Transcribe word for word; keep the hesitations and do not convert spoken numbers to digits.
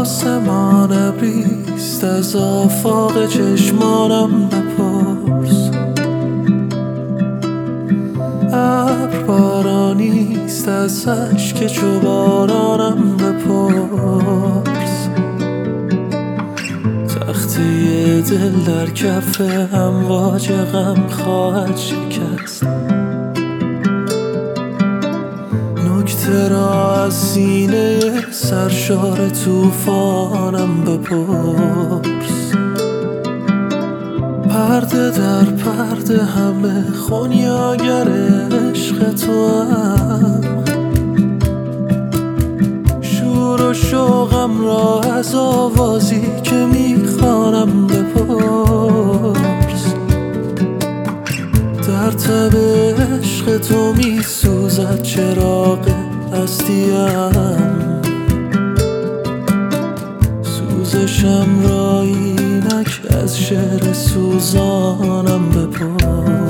آسمان ابریست، از آفاق چشمانم بپرس. ابر بارانیست، از اشک چو بارانم بپرس. تخته دل در کف امواج غم خواهد شکست، نکته را از سینه سرشار توفانم بپرس. پرده در پرده همه خونیاگر عشق توام، شور و شوقم را از آوازی که میخوانم بپرس. در تب عشق تو میسوزد چراغ هستیم، سوزشم را اینک از شعر سوزانم بپرس.